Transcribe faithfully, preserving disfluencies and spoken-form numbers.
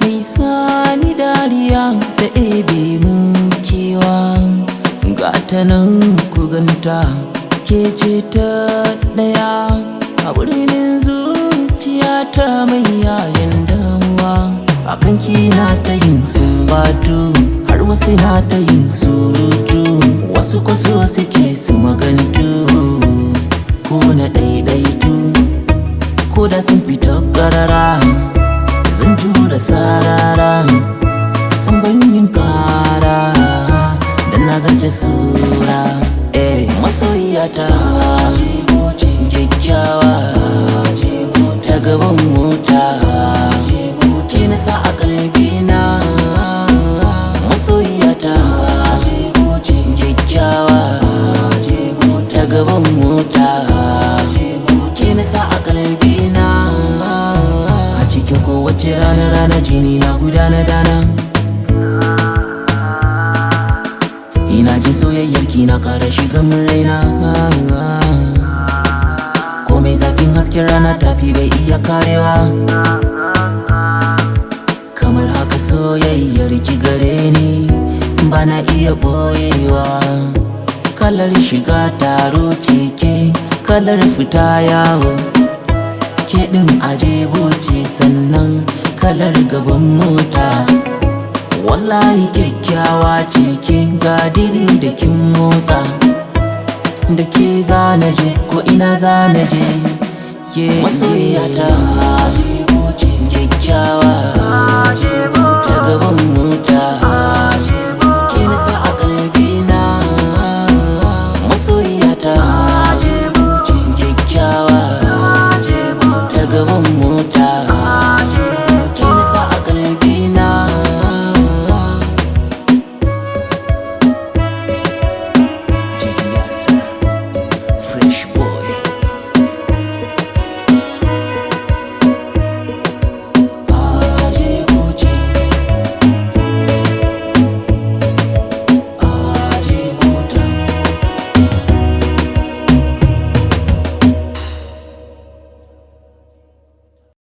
mai sani dariya da ebe mun kewa. Gata nan ku ganta ke ce ta daya a birnin zuciyata mai yayin damuwa. Akan ki na ta yin sumbatu har wasu na ta yin surutu, wasu kwaso suke su magantu ko na ɗaiɗaitu, ko da sun fito ƙarara zan jura sarara. San ban yin ƙara dan na zarce sura. Eh, masoyiyata kyakkyawa ta gaban mota ke na sa a kalbina. Masoyiyata kyakkyawa ta gaban mota ke na sa a kalbina. A cikin kowace rana rana jini na gudana dana. Ina jin soyayyar ki na kara shiga min raina. Komai zafin hasken rana tafi bai iya karewa. Kamar haka soyayyar ki gare ni bana iya boyewa. Kalar shiga taro cike, kalar fita yawo ke ɗin ajebo ce, sannan kalar gaban mota. Wallahi kyakkyawa ce ke, ga diri da kin motsa. Da ke zanaje ko ina zanaje ke masoyiyata kyakkyawa.